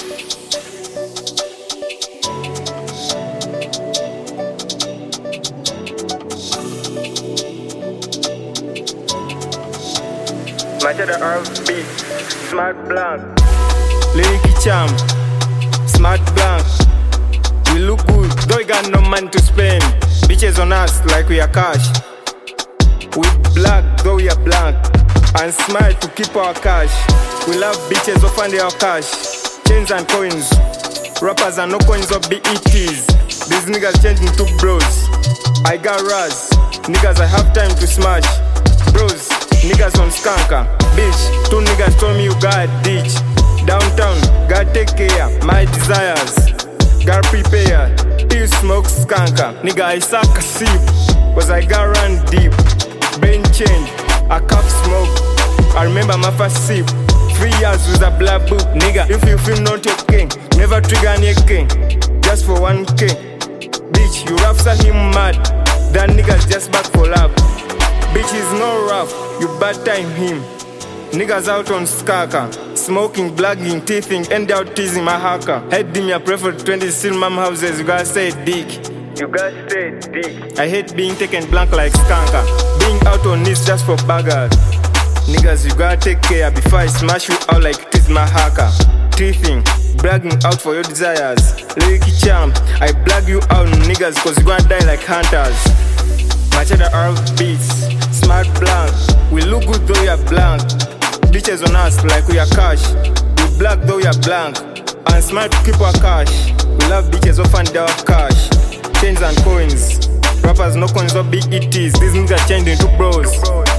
Match of the earth beat, smart blank. Lyric charm, smart blank. We look good, though we got no money to spend. Bitches on us like we are cash. We black, though we are blank. And smart to keep our cash. We love bitches, often they are cash. Chains and coins, rappers and no coins or BETs. These niggas changing to bros. I got Raz, niggas I have time to smash. Bros, niggas on skanker. Bitch, two niggas told me you got a ditch. Downtown, gotta take care, my desires. Gotta prepare, till smoke skanker. Nigga, I suck a sip, cause I got run deep. Brain change, I cup smoke. I remember my first sip. 3 years with a black book. Nigga, if you feel not okay, never trigger any king. Just for 1K. Bitch, you rough so him mad. That nigga's just back for love. Bitch is no rough, you bad time him. Niggas out on skaka, smoking, blagging, teething, end out teasing my hacker. Head dim ya pray for 20 still mom houses, you gotta say dick. You gotta stay deep. I hate being taken blank like skanker. Being out on this just for baggers. Niggas, you gotta take care before I smash you out like it is my hacker. Teething, bragging out for your desires. Lyric charm, I blag you out niggas cause you gonna die like hunters. Match of the earth beats, smart blank. We look good though we are blank. Bitches on us like we are cash. We black though we are blank. And smart to keep our cash. We love bitches often they are cash. Chains and coins, rappers no coins or BETs. These niggas changed into bros.